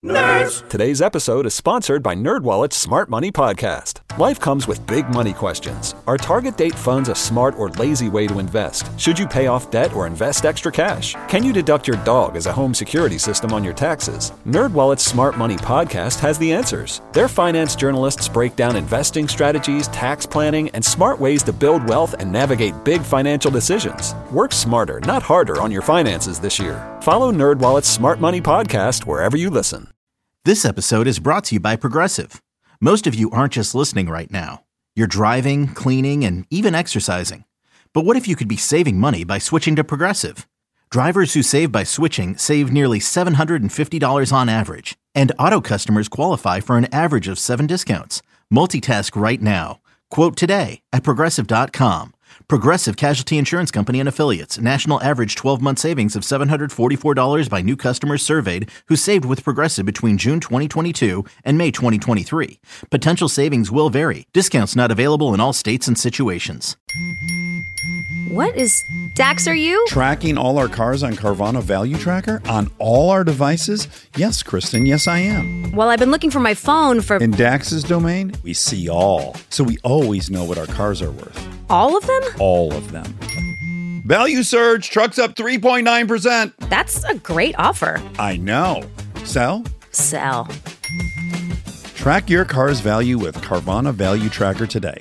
Nerds! Today's episode is sponsored by NerdWallet's Smart Money Podcast. Life comes with big money questions. Are target date funds a smart or lazy way to invest? Should you pay off debt or invest extra cash? Can you deduct your dog as a home security system on your taxes? NerdWallet's Smart Money Podcast has the answers. Their finance journalists break down investing strategies, tax planning, and smart ways to build wealth and navigate big financial decisions. Work smarter, not harder on your finances this year. Follow NerdWallet's Smart Money Podcast wherever you listen. This episode is brought to you by Progressive. Most of you aren't just listening right now. You're driving, cleaning, and even exercising. But what if you could be saving money by switching to Progressive? Drivers who save by switching save nearly $750 on average. And auto customers qualify for an average of 7 discounts. Multitask right now. Quote today at Progressive.com. Progressive Casualty Insurance Company and Affiliates. National average 12-month savings of $744 by new customers surveyed who saved with Progressive between June 2022 and May 2023. Potential savings will vary. Discounts not available in all states and situations. What is... Dax, are you? Tracking all our cars on Carvana Value Tracker? On all our devices? Yes, Kristen, yes I am. Well, I've been looking for my phone for... In Dax's domain, we see all. So we always know what our cars are worth. All of them? All of them. Value surge, trucks up 3.9%. That's a great offer. I know. Sell? Sell. Track your car's value with Carvana Value Tracker today.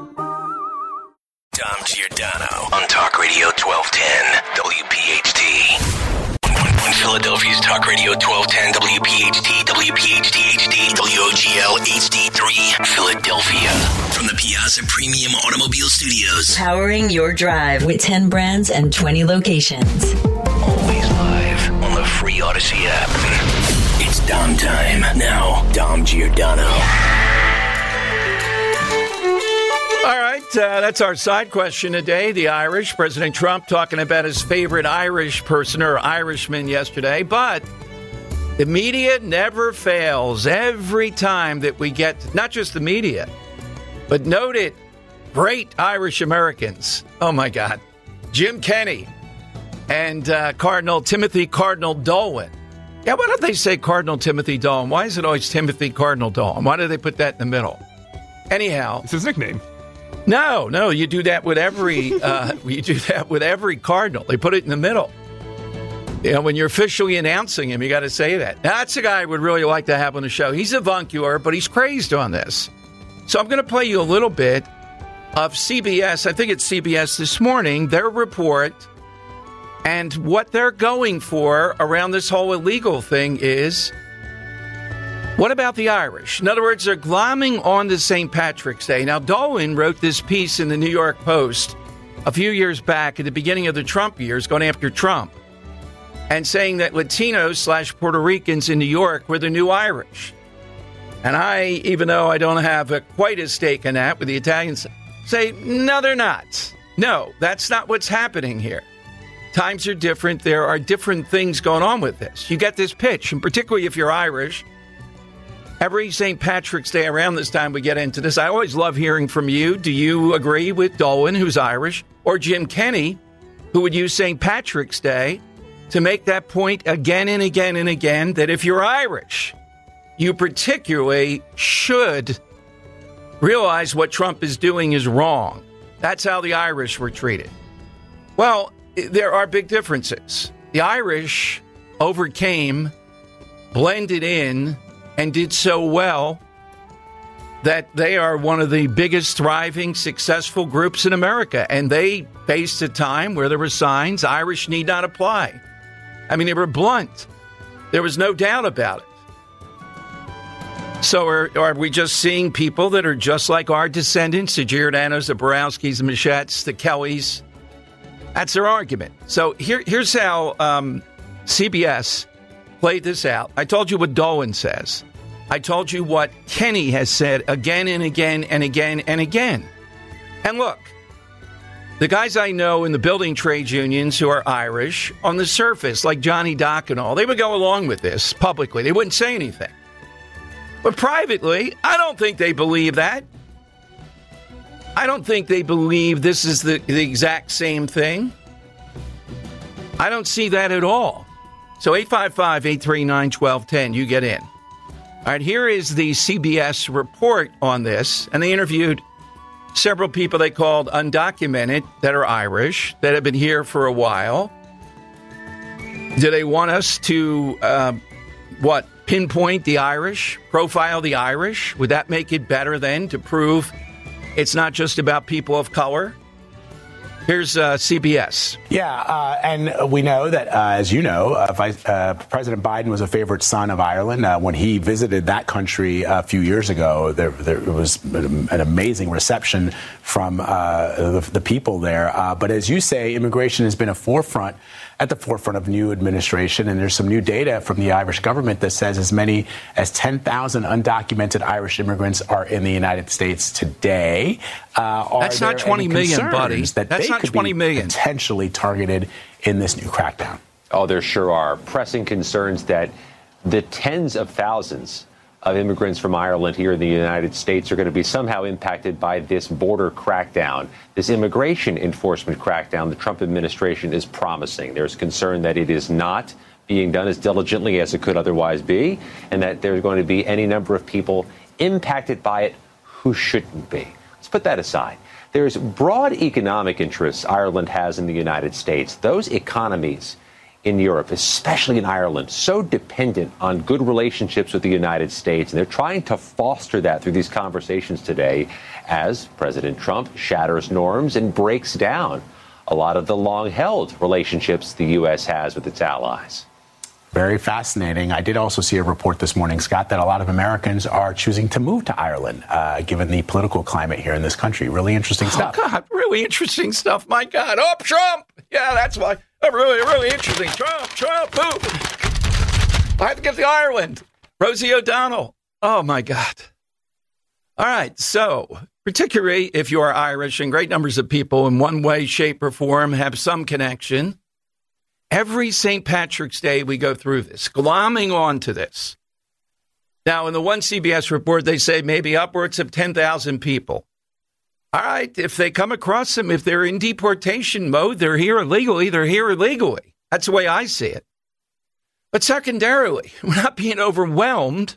Dom Giordano on Talk Radio 1210 WPHT. On Philadelphia's Talk Radio 1210 WPHT, WPHT HD, WOGL HD3, Philadelphia. From the Piazza Premium Automobile Studios. Powering your drive with 10 brands and 20 locations. Always live on the free Odyssey app. It's Dom time. Now, Dom Giordano. All right, that's our side question today. The Irish, President Trump talking about his favorite Irish person or Irishman yesterday. But the media never fails every time that we get, not just the media, but noted great Irish Americans. Oh, my God. Jim Kenney and Cardinal Timothy Cardinal Dolan. Yeah, why don't they say Cardinal Timothy Dolan? Why is it always Timothy Cardinal Dolan? Why do they put that in the middle? Anyhow. It's his nickname. No, you do that with every cardinal. They put it in the middle. You know, when you're officially announcing him, you got to say that. Now, that's a guy I would really like to have on the show. He's avuncular, but he's crazed on this. So I'm going to play you a little bit of CBS. I think it's CBS this morning, their report, and what they're going for around this whole illegal thing is, what about the Irish? In other words, they're glomming on to St. Patrick's Day. Now, Dolan wrote this piece in the New York Post a few years back at the beginning of the Trump years, going after Trump, and saying that Latinos/Puerto Ricans in New York were the new Irish. And I, even though I don't have quite a stake in that with the Italians, say, no, they're not. No, that's not what's happening here. Times are different. There are different things going on with this. You get this pitch, and particularly if you're Irish. Every St. Patrick's Day around this time we get into this. I always love hearing from you. Do you agree with Dolan, who's Irish, or Jim Kenney, who would use St. Patrick's Day to make that point again and again and again that if you're Irish, you particularly should realize what Trump is doing is wrong. That's how the Irish were treated. Well, there are big differences. The Irish overcame, blended in, and did so well that they are one of the biggest thriving, successful groups in America. And they faced a time where there were signs Irish need not apply. I mean, they were blunt. There was no doubt about it. So are we just seeing people that are just like our descendants, the Giordanos, the Borowskis, the Machettes, the Kellys? That's their argument. So here's how CBS played this out. I told you what Dolan says. I told you what Kenney has said again and again and again and again. And look, the guys I know in the building trades unions who are Irish, on the surface, like Johnny Dock and all, they would go along with this publicly. They wouldn't say anything. But privately, I don't think they believe that. I don't think they believe this is the exact same thing. I don't see that at all. So 855-839-1210, you get in. All right, here is the CBS report on this, and they interviewed several people they called undocumented that are Irish, that have been here for a while. Do they want us to, pinpoint the Irish, profile the Irish? Would that make it better then to prove it's not just about people of color? Here's CBS. Yeah, and we know that, as you know, President Biden was a favorite son of Ireland. When he visited that country a few years ago, there was an amazing reception from the people there. But as you say, immigration has been at the forefront of new administration, and there's some new data from the Irish government that says as many as 10,000 undocumented Irish immigrants are in the United States today. That's not 20 million, buddy. That's not 20 million. Potentially targeted in this new crackdown. Oh, there sure are. Pressing concerns that the tens of thousands of immigrants from Ireland here in the United States are going to be somehow impacted by this border crackdown, this immigration enforcement crackdown the Trump administration is promising. There's concern that it is not being done as diligently as it could otherwise be, and that there's going to be any number of people impacted by it who shouldn't be. Let's put that aside. There's broad economic interests Ireland has in the United States. Those economies in Europe, especially in Ireland, so dependent on good relationships with the United States. And they're trying to foster that through these conversations today as President Trump shatters norms and breaks down a lot of the long-held relationships the U.S. has with its allies. Very fascinating. I did also see a report this morning, Scott, that a lot of Americans are choosing to move to Ireland, given the political climate here in this country. Really interesting stuff. Oh, God, really interesting stuff. My God. Oh, Trump. Yeah, that's why. Oh, really interesting. Trump, move. I have to get to Ireland. Rosie O'Donnell. Oh, my God. All right. So, particularly if you are Irish, and great numbers of people in one way, shape, or form have some connection, every St. Patrick's Day we go through this, glomming on to this. Now, in the one CBS report, they say maybe upwards of 10,000 people. All right, if they come across them, if they're in deportation mode, they're here illegally, That's the way I see it. But secondarily, we're not being overwhelmed.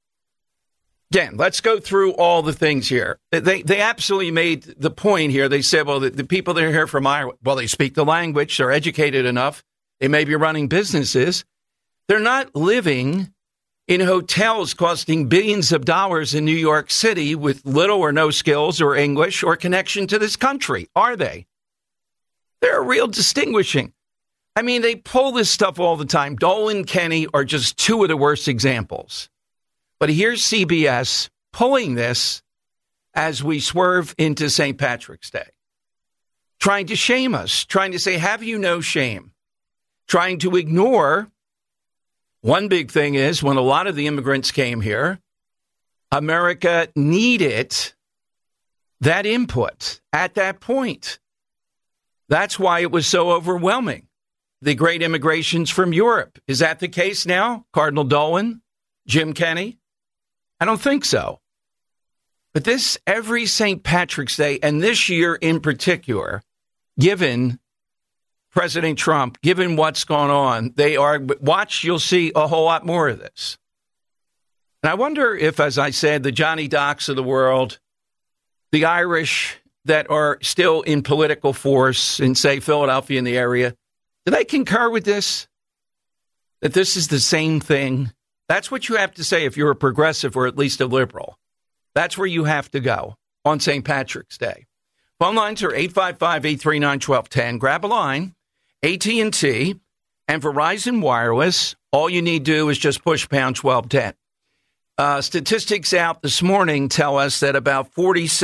Again, let's go through all the things here. They absolutely made the point here. They said, well, the people that are here from Ireland, well, they speak the language, they're educated enough, they may be running businesses. They're not living in hotels costing billions of dollars in New York City with little or no skills or English or connection to this country, are they? They're real distinguishing. I mean, they pull this stuff all the time. Dolan, Kenny are just two of the worst examples. But here's CBS pulling this as we swerve into St. Patrick's Day, trying to shame us, trying to say, have you no shame, trying to ignore. One big thing is when a lot of the immigrants came here, America needed that input at that point. That's why it was so overwhelming. The great immigrations from Europe. Is that the case now? Cardinal Dolan, Jim Kenney? I don't think so. But this every St. Patrick's Day, and this year in particular, given President Trump, given what's going on, you'll see a whole lot more of this. And I wonder if, as I said, the Johnny Docks of the world, the Irish that are still in political force in, say, Philadelphia in the area, do they concur with this? That this is the same thing? That's what you have to say if you're a progressive or at least a liberal. That's where you have to go on St. Patrick's Day. Phone lines are 855-839-1210. Grab a line. AT&T and Verizon Wireless, all you need to do is just push pound 1210. Statistics out this morning tell us that about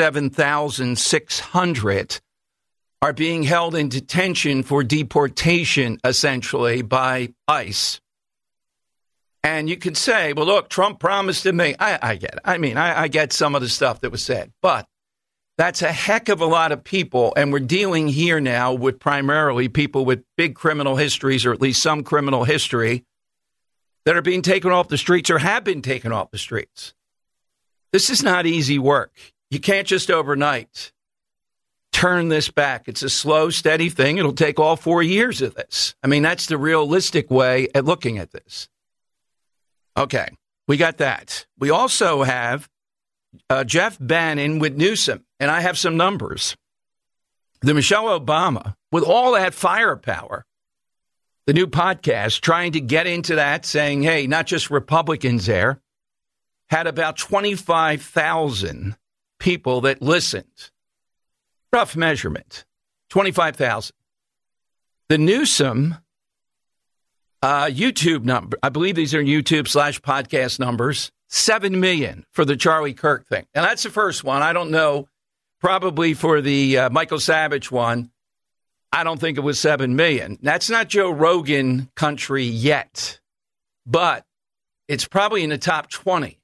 47,600 are being held in detention for deportation, essentially, by ICE. And you could say, well, look, Trump promised to me. I get it. I mean, I get some of the stuff that was said. But that's a heck of a lot of people. And we're dealing here now with primarily people with big criminal histories, or at least some criminal history, that are being taken off the streets or have been taken off the streets. This is not easy work. You can't just overnight turn this back. It's a slow, steady thing. It'll take all 4 years of this. I mean, that's the realistic way at looking at this. Okay, we got that. We also have Jeff Bannon with Newsom, and I have some numbers. The Michelle Obama, with all that firepower, the new podcast, trying to get into that, saying, hey, not just Republicans there, had about 25,000 people that listened. Rough measurement, 25,000. The Newsom YouTube number, I believe these are YouTube/podcast numbers, 7 million for the Charlie Kirk thing. And that's the first one. I don't know, probably for the Michael Savage one, I don't think it was 7 million. That's not Joe Rogan country yet, but it's probably in the top 20.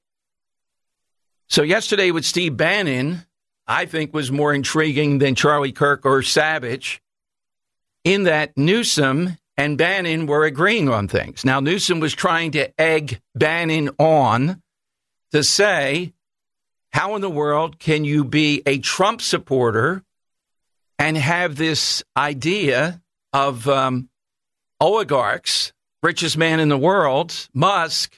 So yesterday with Steve Bannon, I think was more intriguing than Charlie Kirk or Savage, in that Newsom and Bannon were agreeing on things. Now, Newsom was trying to egg Bannon on to say, how in the world can you be a Trump supporter and have this idea of oligarchs, richest man in the world, Musk?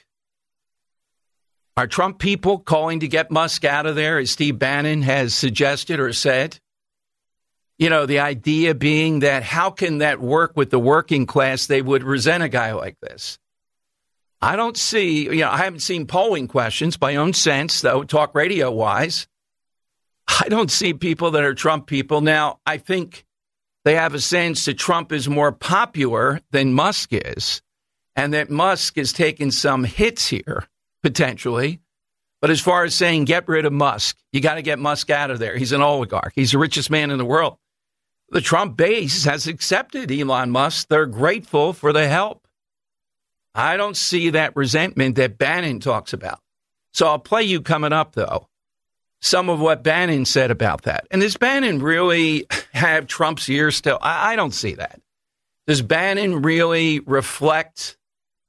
Are Trump people calling to get Musk out of there, as Steve Bannon has suggested or said? You know, the idea being that how can that work with the working class? They would resent a guy like this. I don't see, I haven't seen polling questions by own sense, though, talk radio wise. I don't see people that are Trump people. Now, I think they have a sense that Trump is more popular than Musk is, and that Musk is taking some hits here, potentially. But as far as saying get rid of Musk, you got to get Musk out of there. He's an oligarch. He's the richest man in the world. The Trump base has accepted Elon Musk. They're grateful for the help. I don't see that resentment that Bannon talks about. So I'll play you coming up, though, some of what Bannon said about that. And does Bannon really have Trump's ear still? I don't see that. Does Bannon really reflect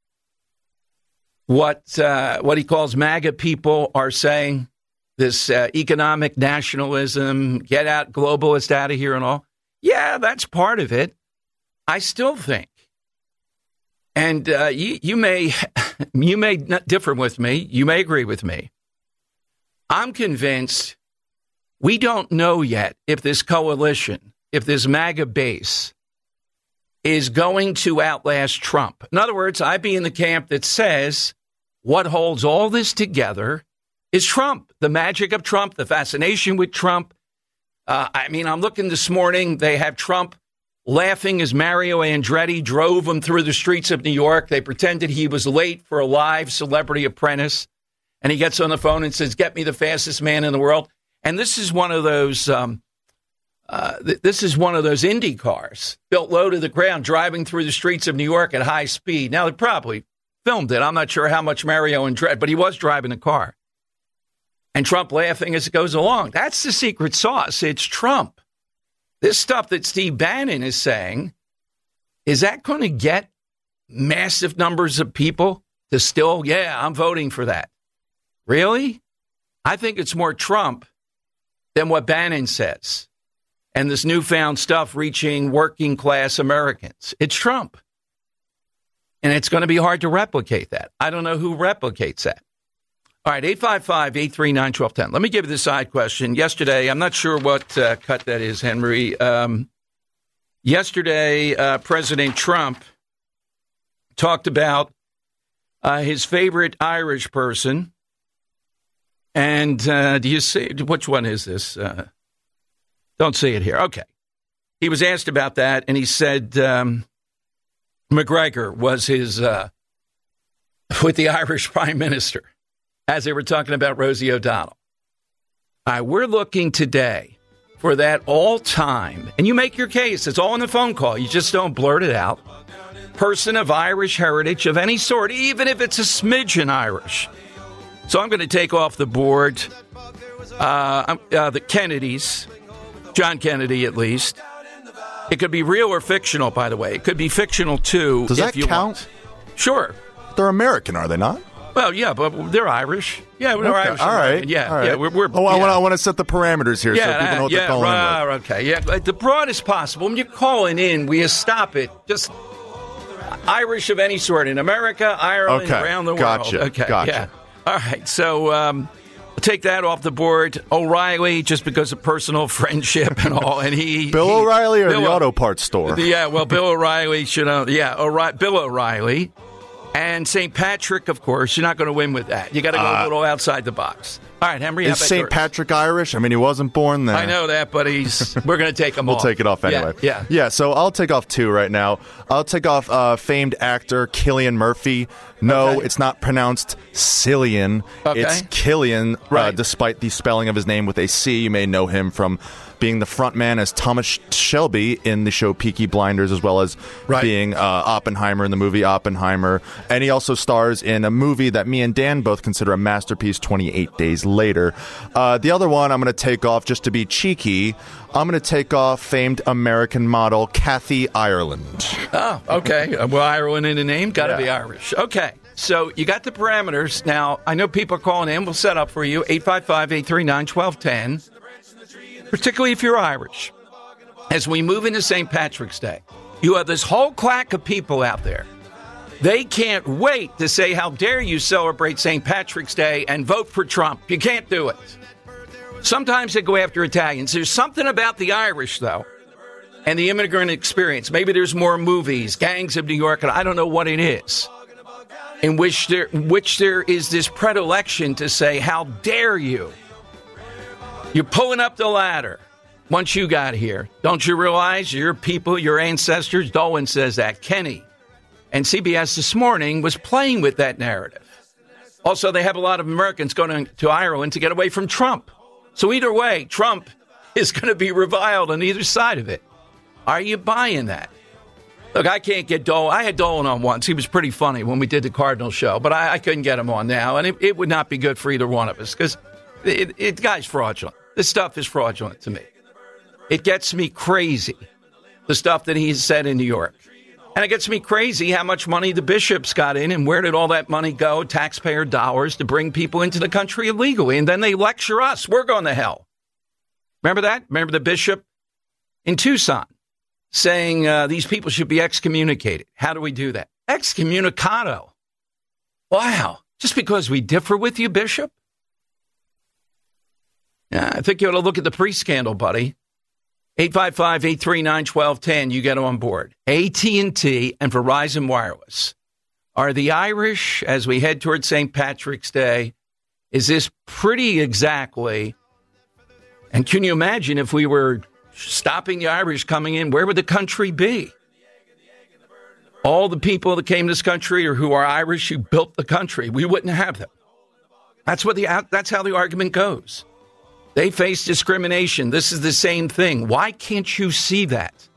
what he calls MAGA people are saying? This economic nationalism, get out, globalist out of here and all. Yeah, that's part of it. I still think, and you may not differ with me. You may agree with me. I'm convinced we don't know yet if this coalition, if this MAGA base is going to outlast Trump. In other words, I'd be in the camp that says what holds all this together is Trump, the magic of Trump, the fascination with Trump. I'm looking this morning. They have Trump laughing as Mario Andretti drove him through the streets of New York. They pretended he was late for a live Celebrity Apprentice. And he gets on the phone and says, get me the fastest man in the world. And this is one of those Indy cars built low to the ground, driving through the streets of New York at high speed. Now, they probably filmed it. I'm not sure how much Mario Andretti, but he was driving the car. And Trump laughing as it goes along. That's the secret sauce. It's Trump. This stuff that Steve Bannon is saying, is that going to get massive numbers of people to still, I'm voting for that? Really? I think it's more Trump than what Bannon says. And this newfound stuff reaching working class Americans. It's Trump. And it's going to be hard to replicate that. I don't know who replicates that. All right, 855-839-1210. Let me give you the side question. Yesterday, I'm not sure what cut that is, Henry. Yesterday, President Trump talked about his favorite Irish person. And do you see, which one is this? Don't see it here. Okay. He was asked about that, and he said McGregor was his, with the Irish prime minister, as they were talking about Rosie O'Donnell. All right, we're looking today for that all-time, and you make your case. It's all in the phone call. You just don't blurt it out. Person of Irish heritage of any sort, even if it's a smidgen Irish. So I'm going to take off the board the Kennedys, John Kennedy at least. It could be real or fictional, by the way. It could be fictional, too. Does that count? Sure. They're American, are they not? Well, yeah, but they're Irish. Yeah, we're Irish. All right. Yeah, all right. yeah. We're I want to set the parameters here so people know what they're calling in with. Okay, yeah. The broadest possible. When you're calling in, we stop it. Just Irish of any sort in America, Ireland, around the world. Okay, gotcha. Yeah. All right, so take that off the board. O'Reilly, just because of personal friendship and all, and Bill O'Reilly or the auto parts store? Yeah, well, Bill O'Reilly should. Bill O'Reilly. And St. Patrick, of course, you're not going to win with that. You got to go a little outside the box. All right, Henry. Is St. Patrick Irish? I mean, he wasn't born there. I know that, but we're going to take him off. We'll take it off anyway. Yeah. So I'll take off 2 right now. I'll take off famed actor Cillian Murphy. No, It's not pronounced Cillian. Okay. It's Killian, right. Despite the spelling of his name with a C. You may know him from being the front man as Thomas Shelby in the show Peaky Blinders, as well as being Oppenheimer in the movie Oppenheimer. And he also stars in a movie that me and Dan both consider a masterpiece, 28 Days Later. The other one I'm going to take off, just to be cheeky, I'm going to take off famed American model Kathy Ireland. Oh, okay. Well, Ireland in the name, got to be Irish. Okay. So you got the parameters. Now, I know people are calling in. We'll set up for you, 855-839-1210. Particularly if you're Irish. As we move into St. Patrick's Day, you have this whole clack of people out there. They can't wait to say, how dare you celebrate St. Patrick's Day and vote for Trump. You can't do it. Sometimes they go after Italians. There's something about the Irish, though, and the immigrant experience. Maybe there's more movies, Gangs of New York, and I don't know what it is, in which there is this predilection to say, how dare you? You're pulling up the ladder once you got here. Don't you realize your people, your ancestors? Dolan says that. Kenny. And CBS this morning was playing with that narrative. Also, they have a lot of Americans going to Ireland to get away from Trump. So either way, Trump is going to be reviled on either side of it. Are you buying that? Look, I can't get Dolan. I had Dolan on once. He was pretty funny when we did the Cardinal show, but I couldn't get him on now. And it would not be good for either one of us because the guy's fraudulent. This stuff is fraudulent to me. It gets me crazy, the stuff that he's said in New York. And it gets me crazy how much money the bishops got in and where did all that money go, taxpayer dollars, to bring people into the country illegally. And then they lecture us. We're going to hell. Remember that? Remember the bishop in Tucson saying these people should be excommunicated. How do we do that? Excommunicado. Wow. Just because we differ with you, Bishop? Yeah, I think you ought to look at the pre-scandal, buddy. 855-839-1210, you get on board. AT&T and Verizon Wireless. Are the Irish, as we head towards St. Patrick's Day, is this pretty exactly, and can you imagine if we were stopping the Irish coming in, where would the country be? All the people that came to this country or who are Irish who built the country, we wouldn't have them. That's how the argument goes. They face discrimination. This is the same thing. Why can't you see that?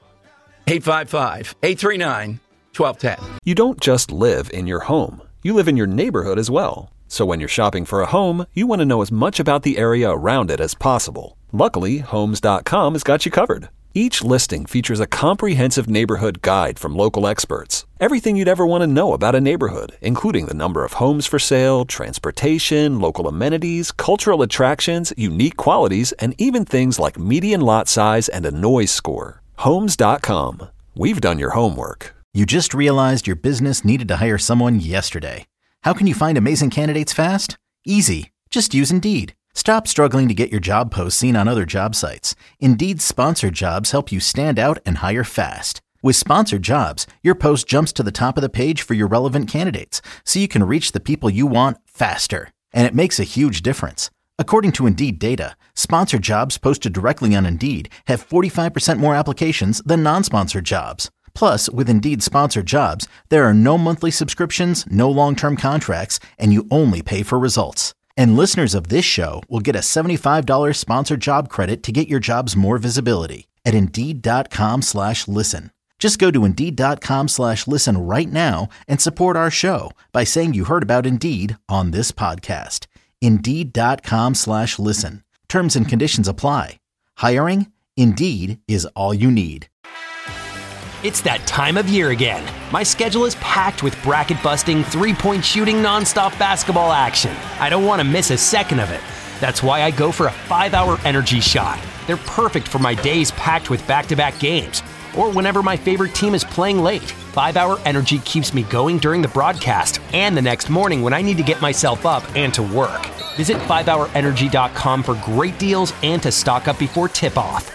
855-839-1210. You don't just live in your home. You live in your neighborhood as well. So when you're shopping for a home, you want to know as much about the area around it as possible. Luckily, Homes.com has got you covered. Each listing features a comprehensive neighborhood guide from local experts. Everything you'd ever want to know about a neighborhood, including the number of homes for sale, transportation, local amenities, cultural attractions, unique qualities, and even things like median lot size and a noise score. Homes.com. We've done your homework. You just realized your business needed to hire someone yesterday. How can you find amazing candidates fast? Easy. Just use Indeed. Stop struggling to get your job posts seen on other job sites. Indeed's sponsored jobs help you stand out and hire fast. With sponsored jobs, your post jumps to the top of the page for your relevant candidates, so you can reach the people you want faster. And it makes a huge difference. According to Indeed data, sponsored jobs posted directly on Indeed have 45% more applications than non-sponsored jobs. Plus, with Indeed sponsored jobs, there are no monthly subscriptions, no long-term contracts, and you only pay for results. And listeners of this show will get a $75 sponsored job credit to get your jobs more visibility at Indeed.com/listen. Just go to Indeed.com/listen right now and support our show by saying you heard about Indeed on this podcast. Indeed.com/listen. Terms and conditions apply. Hiring? Indeed is all you need. It's that time of year again. My schedule is packed with bracket-busting, three-point shooting, nonstop basketball action. I don't want to miss a second of it. That's why I go for a 5-hour energy shot. They're perfect for my days packed with back-to-back games, or whenever my favorite team is playing late. 5-hour energy keeps me going during the broadcast and the next morning when I need to get myself up and to work. Visit 5hourenergy.com for great deals and to stock up before tip-off.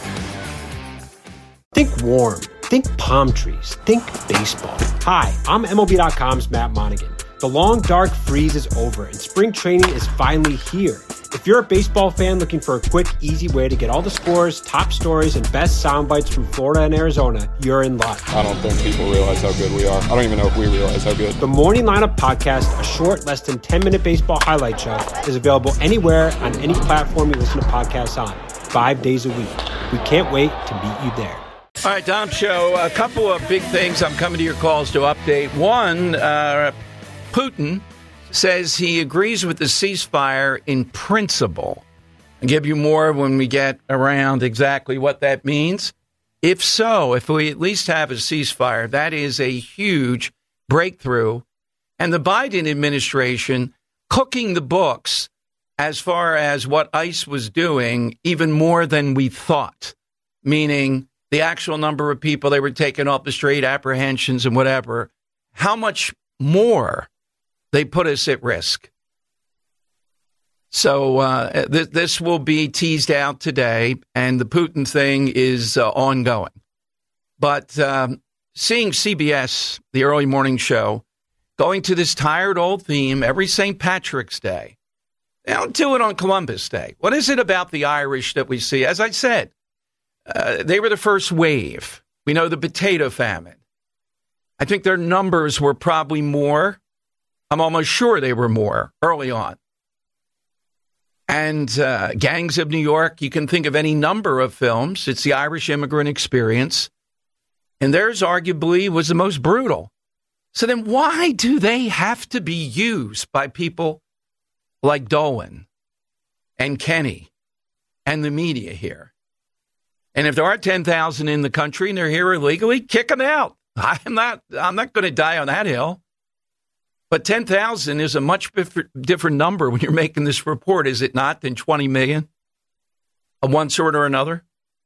Think warm. Think palm trees. Think baseball. Hi, I'm MLB.com's Matt Monaghan. The long, dark freeze is over, and spring training is finally here. If you're a baseball fan looking for a quick, easy way to get all the scores, top stories, and best sound bites from Florida and Arizona, you're in luck. I don't think people realize how good we are. I don't even know if we realize how good. The Morning Lineup Podcast, a short, less than 10-minute baseball highlight show, is available anywhere on any platform you listen to podcasts on, 5 days a week. We can't wait to meet you there. All right, Dom Show, a couple of big things. I'm coming to your calls to update. One, Putin says he agrees with the ceasefire in principle. I'll give you more when we get around exactly what that means. If so, if we at least have a ceasefire, that is a huge breakthrough. And the Biden administration cooking the books as far as what ICE was doing, even more than we thought, meaning the actual number of people they were taking off the street, apprehensions and whatever, how much more they put us at risk. So this will be teased out today, and the Putin thing is ongoing. But seeing CBS, the early morning show, going to this tired old theme every St. Patrick's Day. They don't do it on Columbus Day. What is it about the Irish that we see? As I said, they were the first wave. We know the potato famine. I think their numbers were probably more. I'm almost sure they were more early on. And Gangs of New York, you can think of any number of films. It's the Irish immigrant experience. And theirs arguably was the most brutal. So then why do they have to be used by people like Dolan and Kenny and the media here? And if there are 10,000 in the country and they're here illegally, kick them out. I'm not going to die on that hill. But 10,000 is a much different number when you're making this report, is it not, than 20 million of one sort or another?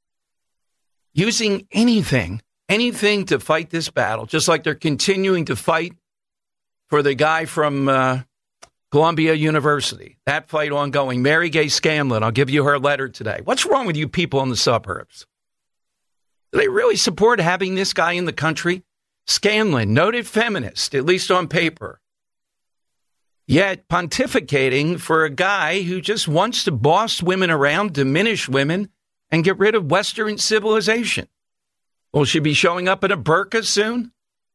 Using anything to fight this battle, just like they're continuing to fight for the guy from Columbia University. That fight ongoing. Mary Gay Scanlon, I'll give you her letter today. What's wrong with you people in the suburbs? Do they really support having this guy in the country? Scanlon, noted feminist, at least on paper. Yet pontificating for a guy who just wants to boss women around, diminish women, and get rid of Western civilization. Will she be showing up in a burqa soon?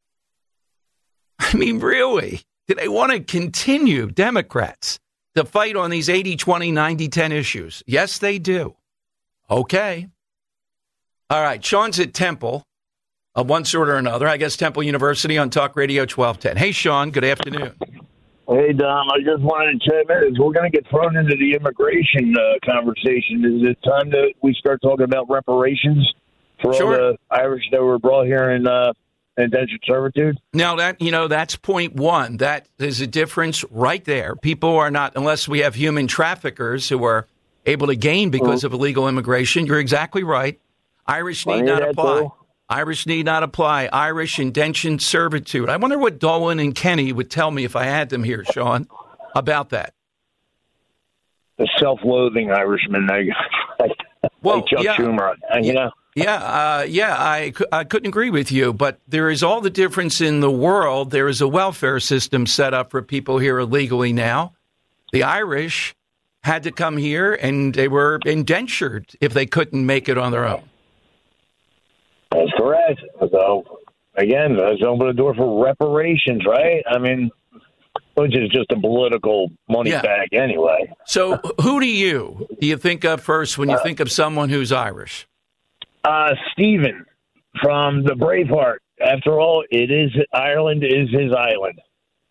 I mean, really? Do they want to continue, Democrats, to fight on these 80, 20, 90, 10 issues? Yes, they do. Okay. All right. Sean's at Temple of one sort or another. I guess Temple University on Talk Radio 1210. Hey, Sean. Good afternoon. Hey, Dom. I just wanted to chime in. We're going to get thrown into the immigration conversation. Is it time that we start talking about reparations for all the Irish that were brought here in indentured servitude? Now, that's point one. That is a difference right there. People are not, unless we have human traffickers who are able to gain because of illegal immigration. You're exactly right. Irish need not apply. Irish need not apply. Irish indentured servitude. I wonder what Dolan and Kenny would tell me if I had them here, Sean, about that. The self-loathing Irishman, like Chuck Schumer, you know? I couldn't agree with you, but there is all the difference in the world. There is a welfare system set up for people here illegally now. The Irish had to come here, and they were indentured if they couldn't make it on their own. That's correct. So, again, let's open the door for reparations, right? I mean, which is just a political money bag anyway. So who do you think of first when you think of someone who's Irish? Stephen from the Braveheart. After all, Ireland is his island.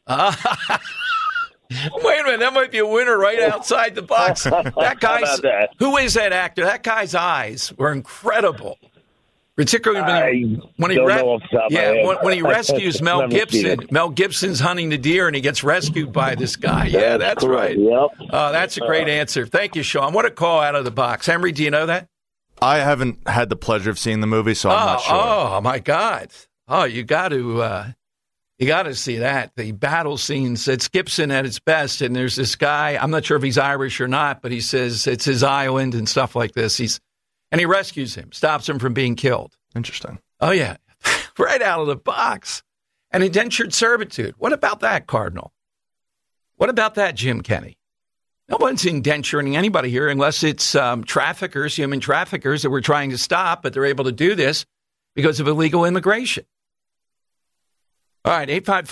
Wait a minute, that might be a winner right outside the box. That guy's, who is that actor? That guy's eyes were incredible. Particularly when he rescues Mel Gibson. Mel Gibson's hunting the deer, and he gets rescued by this guy. Yeah, that's right. Yep. That's a great answer. Thank you, Sean. What a call out of the box. Henry, do you know that? I haven't had the pleasure of seeing the movie, so I'm not sure. Oh, my God. Oh, you got to see that. The battle scenes, it's Gibson at its best, and there's this guy, I'm not sure if he's Irish or not, but he says it's his island and stuff like this. And he rescues him, stops him from being killed. Interesting. Oh, yeah. Right out of the box. And indentured servitude. What about that, Cardinal? What about that, Jim Kenny? No one's indenturing anybody here unless it's traffickers, human traffickers that we're trying to stop, but they're able to do this because of illegal immigration. All right,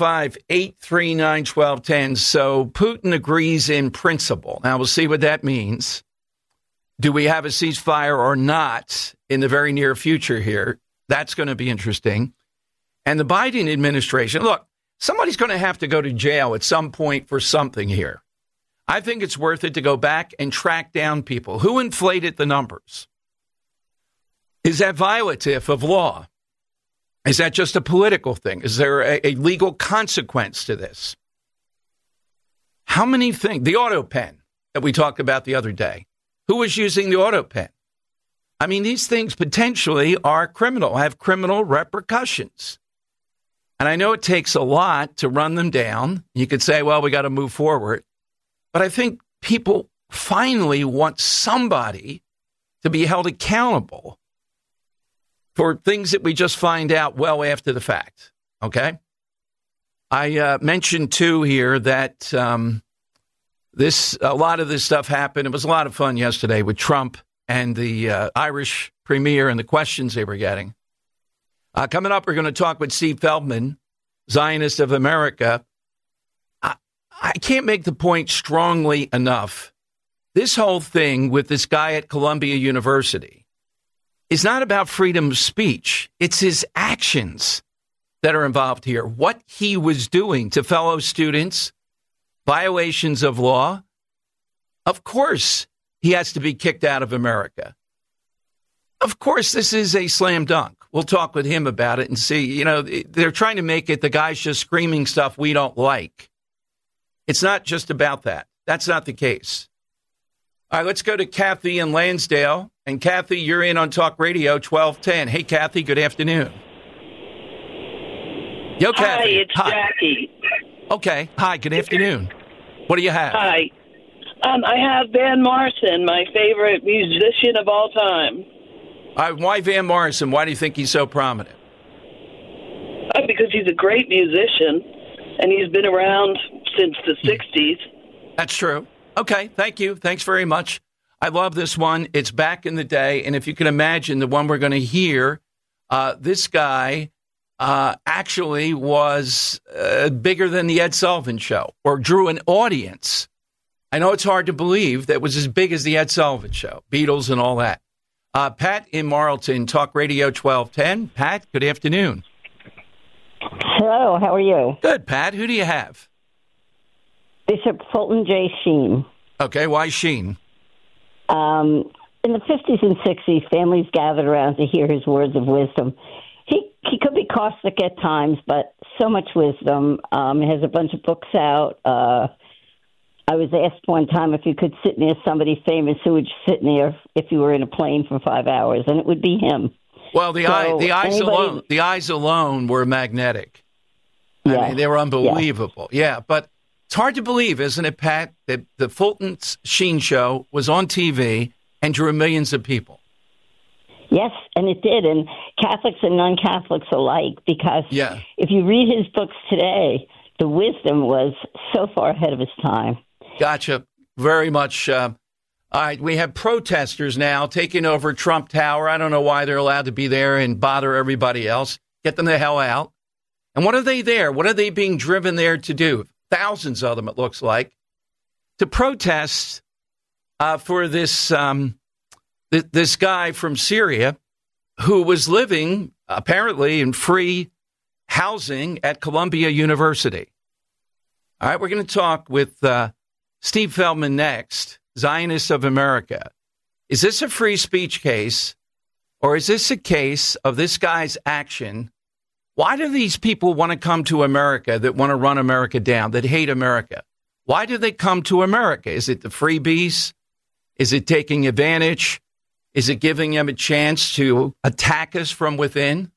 855-839-1210. So Putin agrees in principle. Now, we'll see what that means. Do we have a ceasefire or not in the very near future here? That's going to be interesting. And the Biden administration, look, somebody's going to have to go to jail at some point for something here. I think it's worth it to go back and track down people. Who inflated the numbers? Is that violative of law? Is that just a political thing? Is there a legal consequence to this? How many things? The auto pen that we talked about the other day. Who was using the auto pen? I mean, these things potentially are criminal, have criminal repercussions. And I know it takes a lot to run them down. You could say, well, we got to move forward. But I think people finally want somebody to be held accountable for things that we just find out well after the fact. Okay? I mentioned, too, here that a lot of this stuff happened. It was a lot of fun yesterday with Trump and the Irish premier and the questions they were getting. Coming up, we're going to talk with Steve Feldman, Zionist of America. I can't make the point strongly enough. This whole thing with this guy at Columbia University is not about freedom of speech. It's his actions that are involved here. What he was doing to fellow students, violations of law. Of course, he has to be kicked out of America. Of course, this is a slam dunk. We'll talk with him about it and see. You know, they're trying to make it the guy's just screaming stuff we don't like. It's not just about that. That's not the case. All right, let's go to Kathy in Lansdale. And Kathy, you're in on Talk Radio 1210. Hey, Kathy, good afternoon. Yo, Kathy. Hi, it's Jackie. Okay. Hi, good afternoon. What do you have? Hi. I have Van Morrison, my favorite musician of all time. Why Van Morrison? Why do you think he's so prominent? Because he's a great musician, and he's been around since the 60s. That's true. Okay, thank you. Thanks very much. I love this one. It's back in the day, and if you can imagine the one we're going to hear, this guy actually was bigger than the Ed Sullivan Show, or drew an audience. I know it's hard to believe that was as big as the Ed Sullivan Show, Beatles and all that. Pat in Marlton, Talk Radio 1210. Pat, good afternoon. Hello, how are you? Good, Pat. Who do you have? Bishop Fulton J. Sheen. Okay, why Sheen? In the 50s and 60s, families gathered around to hear his words of wisdom. He could be caustic at times, but so much wisdom. He has a bunch of books out. I was asked one time if you could sit near somebody famous, who would you sit near if you were in a plane for 5 hours, and it would be him. Well, the eyes alone were magnetic. Yeah. I mean, they were unbelievable. Yeah, but it's hard to believe, isn't it, Pat, that the Fulton Sheen Show was on TV and drew millions of people? Yes, and it did, and Catholics and non-Catholics alike, because if you read his books today, the wisdom was so far ahead of his time. Gotcha. Very much. All right, we have protesters now taking over Trump Tower. I don't know why they're allowed to be there and bother everybody else. Get them the hell out. And what are they there? What are they being driven there to do? Thousands of them, it looks like, to protest for this this guy from Syria who was living apparently in free housing at Columbia University. All right, we're going to talk with Steve Feldman next, Zionist of America. Is this a free speech case, Or is this a case of this guy's action? Why do these people want to come to America that want to run America down, that hate America? Why do they come to America? Is it the freebies? Is it taking advantage? Is it giving them a chance to attack us from within?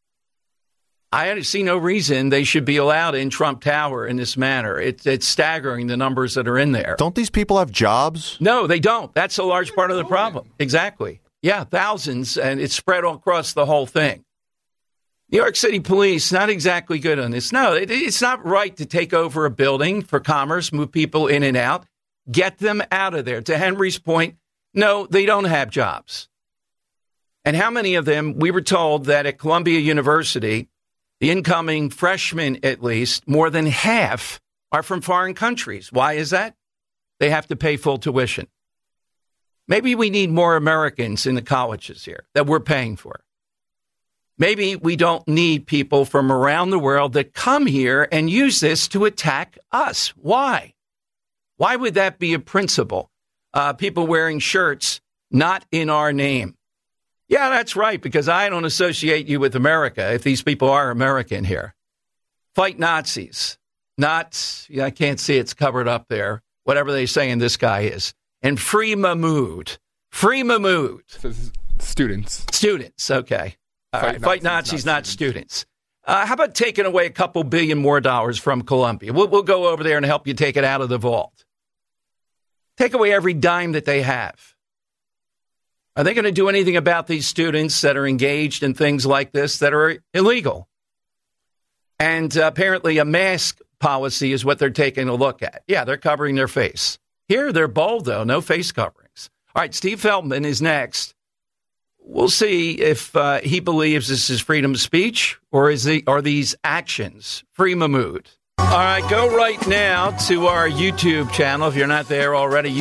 I see no reason they should be allowed in Trump Tower in this manner. It's staggering, the numbers that are in there. Don't these people have jobs? No, they don't. That's a large part of the problem. Exactly. Yeah, thousands, and it's spread all across the whole thing. New York City police, not exactly good on this. No, it's not right to take over a building for commerce, move people in and out, get them out of there. To Henry's point, no, they don't have jobs. And how many of them, we were told that at Columbia University, the incoming freshmen, at least, more than half are from foreign countries. Why is that? They have to pay full tuition. Maybe we need more Americans in the colleges here that we're paying for. Maybe we don't need people from around the world that come here and use this to attack us. Why? Why would that be a principle? People wearing shirts not in our name. Yeah, that's right, because I don't associate you with America if these people are American here. Fight Nazis. I can't see it's covered up there, whatever they say this guy is. And free Mahmoud. Free Mahmoud. Students. Students, okay. All right. Fight Nazis, not students. How about taking away a couple billion more dollars from Columbia? We'll go over there and help you take it out of the vault. Take away every dime that they have. Are they going to do anything about these students that are engaged in things like this that are illegal? And apparently a mask policy is what they're taking a look at. Yeah, they're covering their face. Here, they're bold, though. No face coverings. All right, Steve Feldman is next. We'll see if he believes this is freedom of speech or are these actions free Mahmoud. All right, go right now to our YouTube channel. If you're not there already,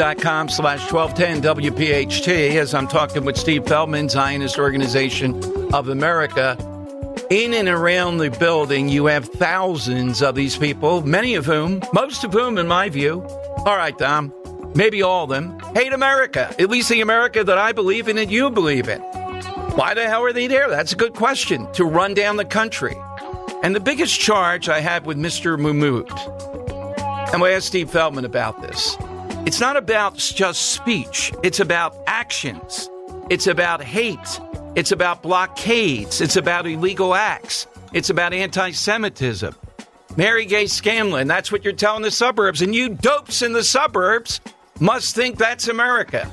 youtube.com/1210WPHT, as I'm talking with Steve Feldman, Zionist Organization of America. In and around the building, you have thousands of these people, most of whom, in my view, all right, Dom, maybe all of them, hate America, at least the America that I believe in and you believe in. Why the hell are they there? That's a good question, to run down the country. And the biggest charge I have with Mr. Mahmoud, and we asked Steve Feldman about this, it's not about just speech. It's about actions. It's about hate. It's about blockades. It's about illegal acts. It's about anti-Semitism. Mary Gay Scanlon, that's what you're telling the suburbs. And you dopes in the suburbs must think that's America.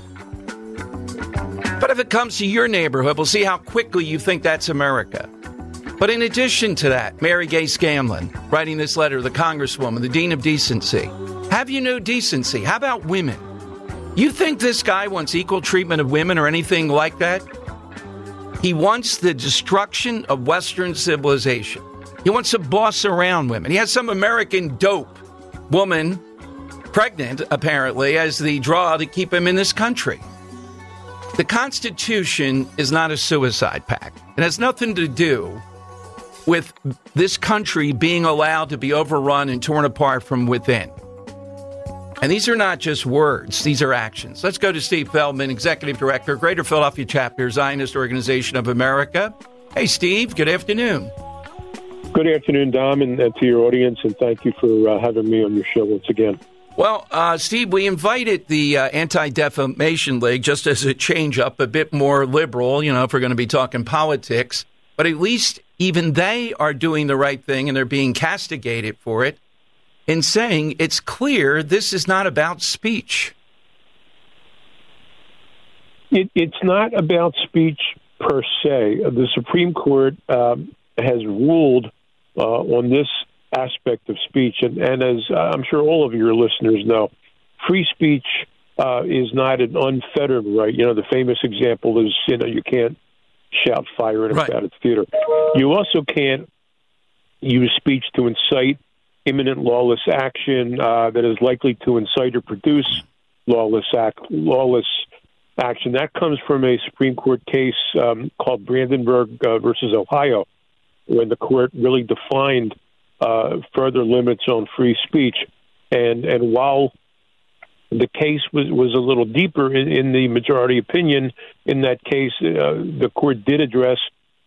But if it comes to your neighborhood, we'll see how quickly you think that's America. But in addition to that, Mary Gay Scanlon writing this letter, the Congresswoman, the Dean of Decency. Have you no decency? How about women? You think this guy wants equal treatment of women or anything like that? He wants the destruction of Western civilization. He wants to boss around women. He has some American dope woman, pregnant apparently, as the draw to keep him in this country. The Constitution is not a suicide pact. It has nothing to do with this country being allowed to be overrun and torn apart from within. And these are not just words. These are actions. Let's go to Steve Feldman, Executive Director, Greater Philadelphia Chapter, Zionist Organization of America. Hey, Steve, good afternoon. Good afternoon, Dom, and to your audience, and thank you for having me on your show once again. Well, Steve, we invited the Anti-Defamation League just as a change-up, a bit more liberal, if we're going to be talking politics. But at least even they are doing the right thing, and they're being castigated for it, in saying it's clear this is not about speech. It's not about speech per se. The Supreme Court has ruled on this aspect of speech, and as I'm sure all of your listeners know, free speech is not an unfettered right. The famous example is, you can't shout fire in a crowded theater. You also can't use speech to incite imminent lawless action that is likely to incite or produce lawless action. That comes from a Supreme Court case called Brandenburg versus Ohio, when the court really defined further limits on free speech. And while the case was a little deeper in the majority opinion. In that case, the court did address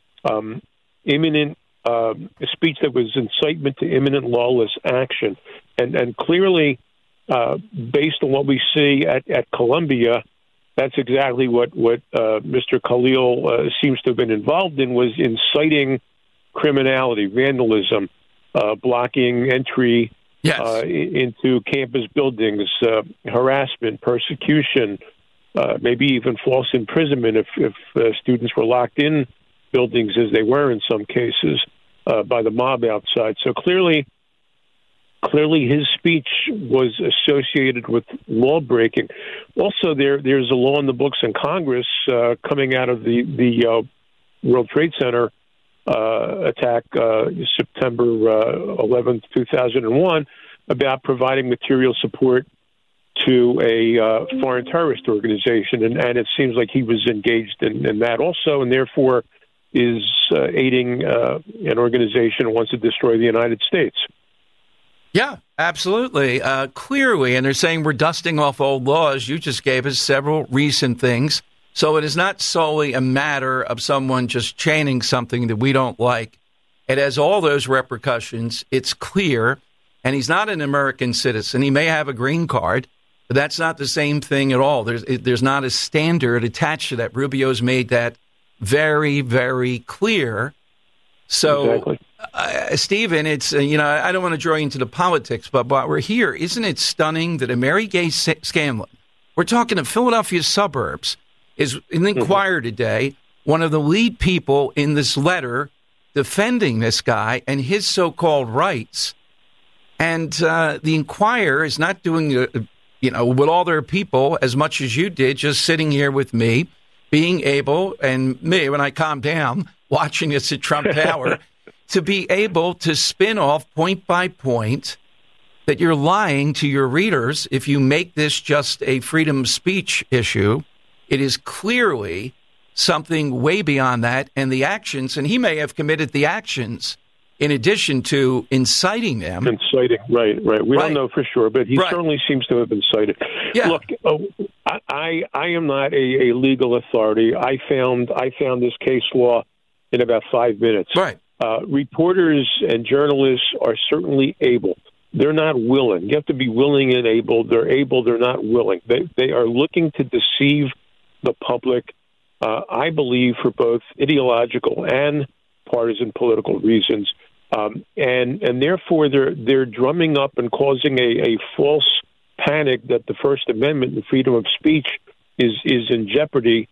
imminent speech that was incitement to imminent lawless action. And clearly, based on what we see at Columbia, that's exactly what Mr. Khalil seems to have been involved in, was inciting criminality, vandalism, blocking entry into campus buildings, harassment, persecution, maybe even false imprisonment if students were locked in buildings, as they were in some cases, by the mob outside. So clearly his speech was associated with law breaking. Also, there's a law in the books in Congress coming out of the World Trade Center attack, September 11th, 2001, about providing material support to a foreign terrorist organization. And it seems like he was engaged in that also, and therefore is aiding an organization that wants to destroy the United States. Yeah, absolutely. Clearly, and they're saying we're dusting off old laws. You just gave us several recent things. So it is not solely a matter of someone just chaining something that we don't like. It has all those repercussions. It's clear. And he's not an American citizen. He may have a green card, but that's not the same thing at all. There's not a standard attached to that. Rubio's made that very, very clear. So, exactly. Stephen, it's, I don't want to draw you into the politics, but while we're here, isn't it stunning that a Mary Gay Scanlon, we're talking of Philadelphia suburbs, is in the Inquirer today, one of the lead people in this letter defending this guy and his so-called rights. And the Inquirer is not doing, with all their people as much as you did, just sitting here with me, being able, and me, when I calm down, watching this at Trump Tower, to be able to spin off point by point that you're lying to your readers if you make this just a freedom of speech issue. It is clearly something way beyond that, and the actions, and he may have committed the actions in addition to inciting them. Inciting, right. We don't know for sure, but he certainly seems to have incited. Yeah. Look, I am not a legal authority. I found this case law in about 5 minutes. Right. Reporters and journalists are certainly able. They're not willing. You have to be willing and able. They're able. They're not willing. They are looking to deceive the public, I believe, for both ideological and partisan political reasons. And therefore, they're drumming up and causing a false panic that the First Amendment and freedom of speech is in jeopardy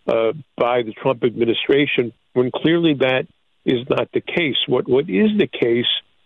by the Trump administration, when clearly that is not the case. What is the case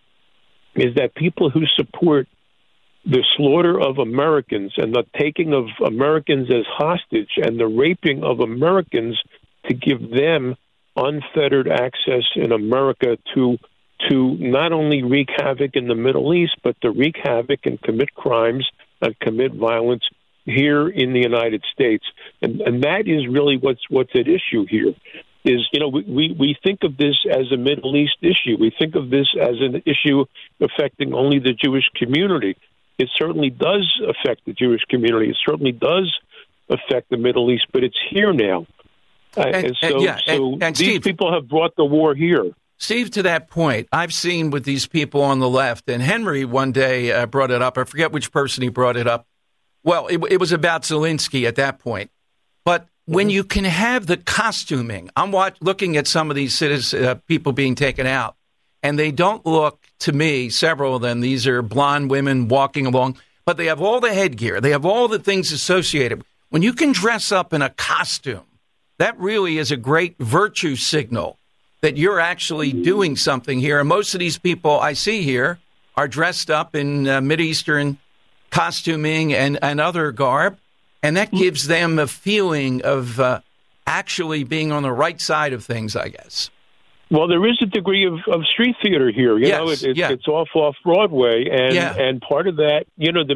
is that people who support the slaughter of Americans and the taking of Americans as hostage and the raping of Americans to give them unfettered access in America to not only wreak havoc in the Middle East, but to wreak havoc and commit crimes and commit violence here in the United States. And that is really what's at issue here. Is, we think of this as a Middle East issue. We think of this as an issue affecting only the Jewish community. It certainly does affect the Jewish community. It certainly does affect the Middle East, but it's here now. And these Steve, people have brought the war here. Steve, to that point, I've seen with these people on the left, and Henry one day brought it up. I forget which person he brought it up. Well, it was about Zelensky at that point. But when you can have the costuming, I'm looking at some of these people being taken out, and they don't look, to me, several of them, these are blonde women walking along, but they have all the headgear. They have all the things associated. When you can dress up in a costume, that really is a great virtue signal that you're actually doing something here. And most of these people I see here are dressed up in Mideastern costuming and other garb, and that gives them a feeling of actually being on the right side of things, I guess. Well, there is a degree of street theater here. It's off Broadway, and part of that, the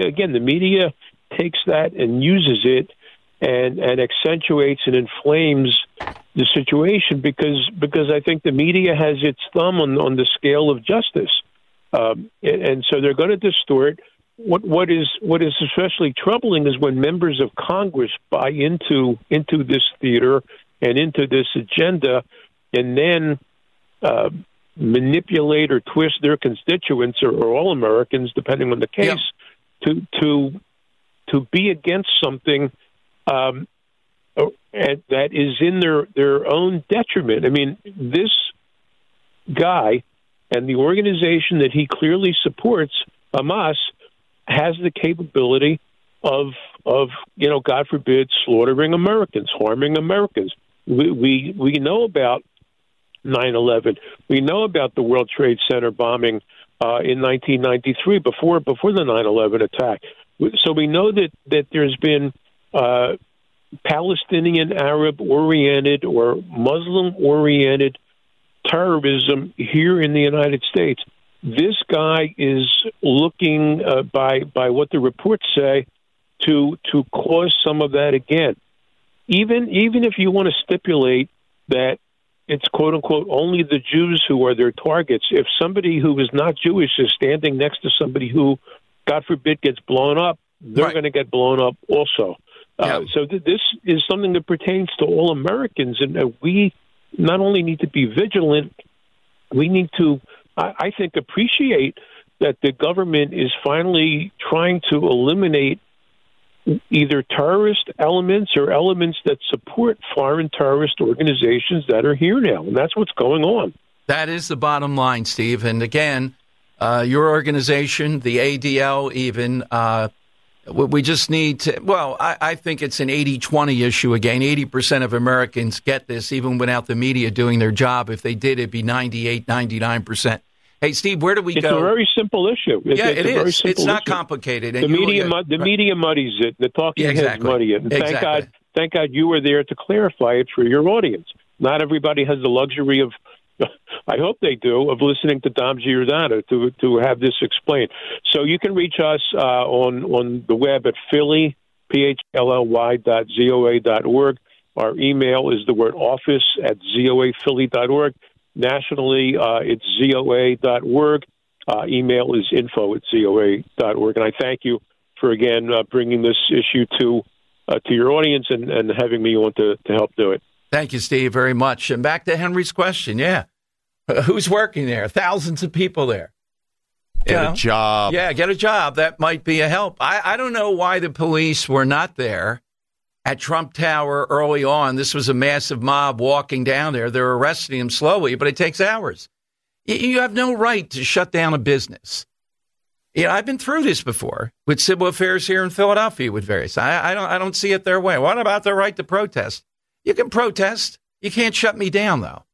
media takes that and uses it and accentuates and inflames the situation because I think the media has its thumb on the scale of justice, and so they're going to distort. what is especially troubling is when members of Congress buy into this theater and into this agenda, and then manipulate or twist their constituents or all Americans, depending on the case, to be against something that is in their own detriment. I mean, this guy and the organization that he clearly supports, Hamas, has the capability of God forbid, slaughtering Americans, harming Americans. We know about 9/11. We know about the World Trade Center bombing in 1993, before the 9/11 attack. So we know that there's been Palestinian, Arab-oriented, or Muslim-oriented terrorism here in the United States. This guy is looking, by what the reports say, to cause some of that again. Even if you want to stipulate that it's quote unquote only the Jews who are their targets, if somebody who is not Jewish is standing next to somebody who, God forbid, gets blown up, they're going to get blown up also. So this is something that pertains to all Americans, and we not only need to be vigilant, we need to, I think, appreciate that the government is finally trying to eliminate either terrorist elements or elements that support foreign terrorist organizations that are here now. And that's what's going on. That is the bottom line, Steve. And again, your organization, the ADL even, we just need to, well, I think it's an 80-20 issue again. 80% of Americans get this, even without the media doing their job. If they did, it'd be 98, 99%. Hey, Steve, where do we go? It's a very simple issue. It is. It's not complicated. And the media muddies it. The talking heads muddy it. And thank God you were there to clarify it for your audience. Not everybody has the luxury of, I hope they do, of listening to Dom Giordano to have this explained. So you can reach us on the web at Philly, PHLLY.ZOA.org. Our email is the word office at ZOAPhilly.org. Nationally, it's ZOA.org. Email is info@ZOA.org. And I thank you for, again, bringing this issue to your audience and having me on to help do it. Thank you, Steve, very much. And back to Henry's question, who's working there? Thousands of people there. Get a job. Yeah, get a job. That might be a help. I don't know why the police were not there at Trump Tower early on. This was a massive mob walking down there. They're arresting him slowly, but it takes hours. You have no right to shut down a business. I've been through this before with civil affairs here in Philadelphia with various. I don't see it their way. What about the right to protest? You can protest. You can't shut me down, though.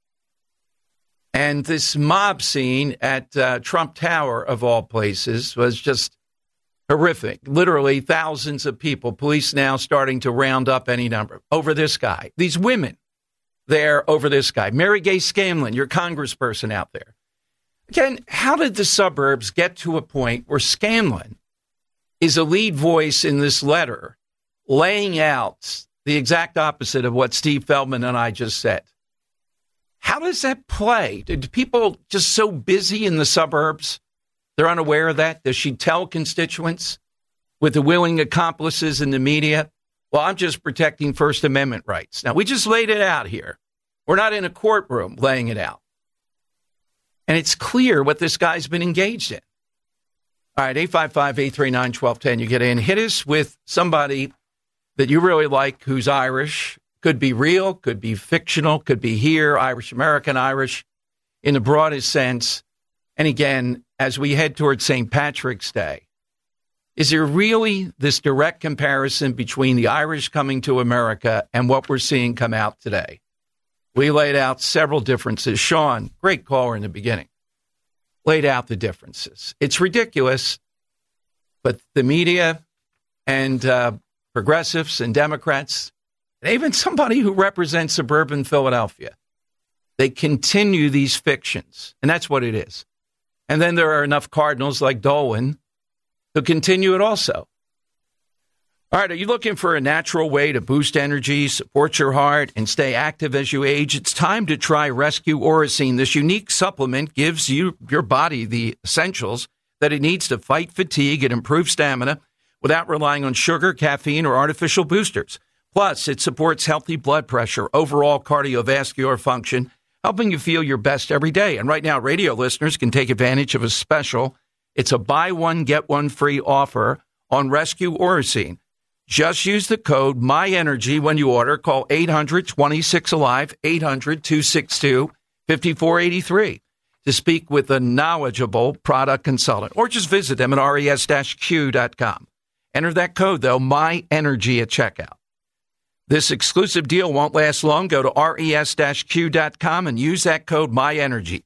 And this mob scene at Trump Tower, of all places, was just horrific. Literally thousands of people. Police now starting to round up any number over this guy. These women there over this guy. Mary Gay Scanlon, your congressperson out there. Again, how did the suburbs get to a point where Scanlon is a lead voice in this letter laying out the exact opposite of what Steve Feldman and I just said? How does that play? Did people just so busy in the suburbs, they're unaware of that? Does she tell constituents with the willing accomplices in the media, well, I'm just protecting First Amendment rights? Now, we just laid it out here. We're not in a courtroom laying it out. And it's clear what this guy's been engaged in. All right, 855-839-1210. You get in. Hit us with somebody that you really like who's Irish. Could be real, could be fictional, could be here, Irish-American, Irish, in the broadest sense. And again, as we head towards St. Patrick's Day, is there really this direct comparison between the Irish coming to America and what we're seeing come out today? We laid out several differences. Sean, great caller in the beginning, laid out the differences. It's ridiculous, but the media and progressives and Democrats, and even somebody who represents suburban Philadelphia, they continue these fictions, and that's what it is. And then there are enough Cardinals like Dolan who continue it also. All right, are you looking for a natural way to boost energy, support your heart, and stay active as you age? It's time to try Rescue Orosine. This unique supplement gives your body the essentials that it needs to fight fatigue and improve stamina without relying on sugar, caffeine, or artificial boosters. Plus, it supports healthy blood pressure, overall cardiovascular function, helping you feel your best every day. And right now, radio listeners can take advantage of a special. It's a buy one, get one free offer on Rescue Oracene. Just use the code MyEnergy when you order. Call 800-26-ALIVE, 800-262-5483 to speak with a knowledgeable product consultant. Or just visit them at res-q.com. Enter that code, though, MyEnergy at checkout. This exclusive deal won't last long. Go to res-q.com and use that code MyEnergy,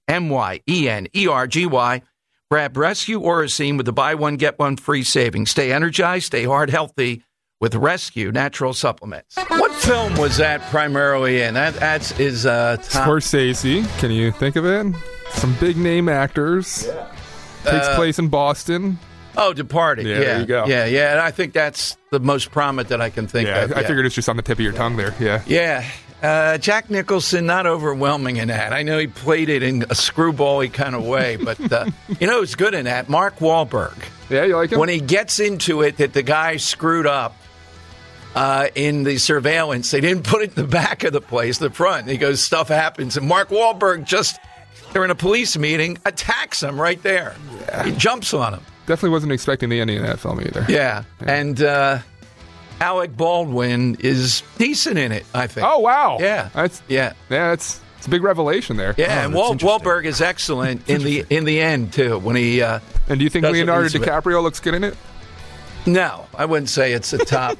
MYENERGY. Grab Rescue Oracene with the buy one, get one free savings. Stay energized, stay heart healthy with Rescue Natural Supplements. What film was that primarily in? That's Scorsese. Can you think of it? Some big name actors. Yeah. Takes place in Boston. Oh, Departed. Yeah, there you go. Yeah. And I think that's the most prominent that I can think of. I figured it's just on the tip of your tongue there. Yeah. Yeah. Jack Nicholson, not overwhelming in that. I know he played it in a screwball-y kind of way, but who's good in that? Mark Wahlberg. Yeah, you like him? When he gets into it that the guy screwed up in the surveillance, they didn't put it in the back of the place, the front. He goes, stuff happens. And Mark Wahlberg just, during a police meeting, attacks him right there. Yeah. He jumps on him. Definitely wasn't expecting the ending of that film either. Yeah. And Alec Baldwin is decent in it, I think. Oh, wow. Yeah. It's a big revelation there. Yeah, and Wahlberg is excellent in the end, too, when he and do you think Leonardo DiCaprio looks good in it? No, I wouldn't say it's a top.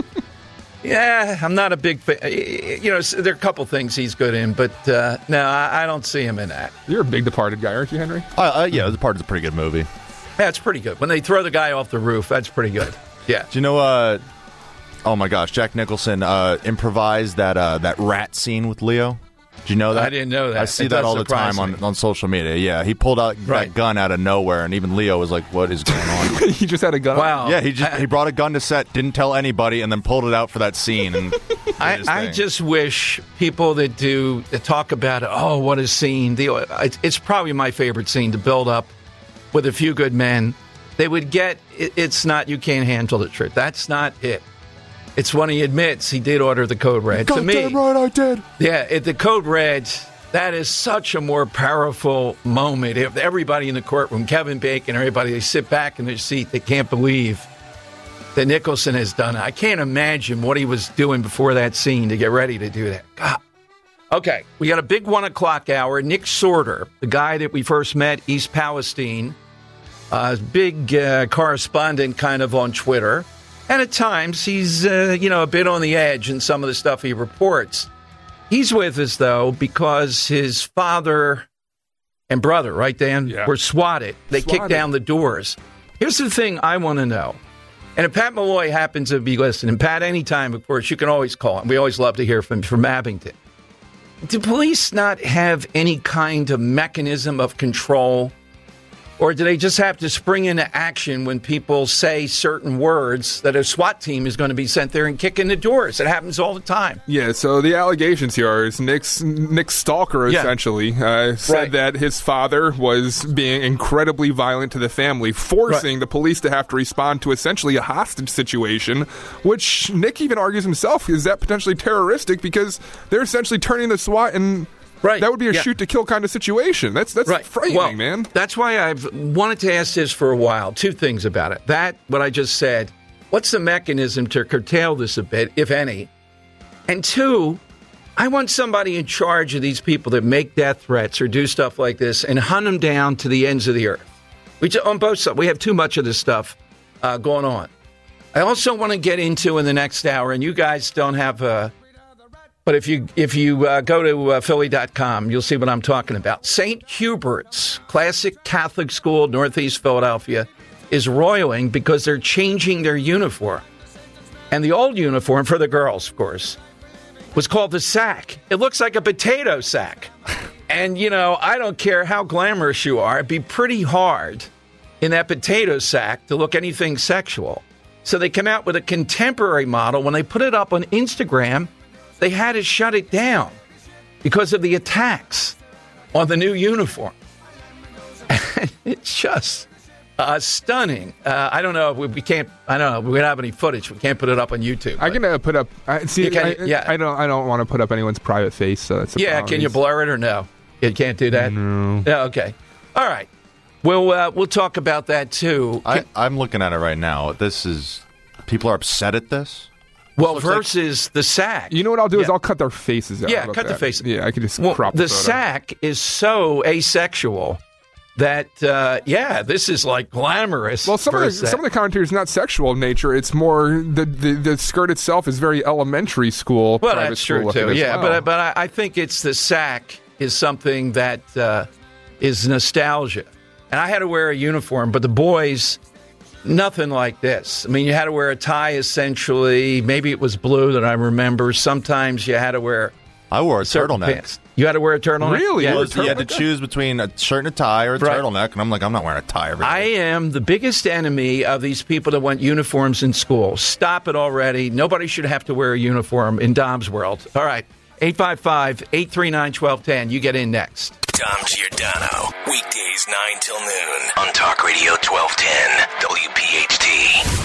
Yeah, I'm not a big fan. There are a couple things he's good in, but no, I don't see him in that. You're a big Departed guy, aren't you, Henry? Yeah, Departed's a pretty good movie. Yeah, it's pretty good. When they throw the guy off the roof, that's pretty good. Yeah. Do you know, oh my gosh, Jack Nicholson improvised that rat scene with Leo? Do you know that? I didn't know that. I see that all the time on social media. Yeah, he pulled out that gun out of nowhere, and even Leo was like, what is going on? He just had a gun? Wow. Yeah, he brought a gun to set, didn't tell anybody, and then pulled it out for that scene. And I just wish people that talk about it, oh, what a scene. It's probably my favorite scene to build up with A Few Good Men. They would get, it's not, you can't handle the truth. That's not it. It's when he admits he did order the code red. To me, damn right I did. Yeah, the code red, that is such a more powerful moment. If everybody in the courtroom, Kevin Bacon, everybody, they sit back in their seat. They can't believe that Nicholson has done it. I can't imagine what he was doing before that scene to get ready to do that. God. Okay, we got a big 1 o'clock hour. Nick Sorter, the guy that we first met, East Palestine, big correspondent kind of on Twitter. And at times, he's, a bit on the edge in some of the stuff he reports. He's with us, though, because his father and brother, right, Dan, were swatted. They kicked down the doors. Here's the thing I want to know. And if Pat Malloy happens to be listening, Pat, anytime, of course, you can always call him. We always love to hear from Abington. Do police not have any kind of mechanism of control? Or do they just have to spring into action when people say certain words that a SWAT team is going to be sent there and kick in the doors? It happens all the time. Yeah, so the allegations here is Nick Stalker, essentially, said that his father was being incredibly violent to the family, forcing the police to have to respond to essentially a hostage situation, which Nick even argues himself is that potentially terroristic because they're essentially turning the SWAT and... Right. That would be a shoot-to-kill kind of situation. That's frightening, man. That's why I've wanted to ask this for a while. Two things about it. What I just said, what's the mechanism to curtail this a bit, if any? And two, I want somebody in charge of these people that make death threats or do stuff like this and hunt them down to the ends of the earth. On both sides, we have too much of this stuff going on. I also want to get into in the next hour, and you guys don't have a... But if you go to Philly.com, you'll see what I'm talking about. St. Hubert's, classic Catholic school, Northeast Philadelphia, is roiling because they're changing their uniform. And the old uniform, for the girls, of course, was called the sack. It looks like a potato sack. And, I don't care how glamorous you are, it'd be pretty hard in that potato sack to look anything sexual. So they come out with a contemporary model. When they put it up on Instagram, they had to shut it down because of the attacks on the new uniform. And it's just, Stunning. I don't know. We can't. I don't know. We don't have any footage. We can't put it up on YouTube. I can put up. I don't want to put up anyone's private face. So that's Can you blur it or no? You can't do that. No. Yeah. Okay. All right. We'll talk about that too. I'm looking at it right now. This is people are upset at this. Well, versus the sack. You know what I'll do is I'll cut their faces out. Yeah, cut the faces. Yeah, I can just crop the sack is so asexual that this is like glamorous. Well, some of the commentary is not sexual in nature. It's more the skirt itself is very elementary school. Well, that's true too. Yeah, well. but I think it's the sack is something that is nostalgia. And I had to wear a uniform, but the boys, nothing like this. I mean, you had to wear a tie essentially. Maybe it was blue that I remember. Sometimes you had to wear. I wore a turtleneck. Pants. You had to wear a turtleneck? Really? Yeah, you had to choose between a shirt and a tie or a turtleneck, and I'm like, I'm not wearing a tie every day. I am the biggest enemy of these people that want uniforms in school. Stop it already. Nobody should have to wear a uniform in Dom's world. All right, 855-839-1210. You get in next. Dom Giordano, weekdays 9 till noon on Talk Radio 1210 WPHT.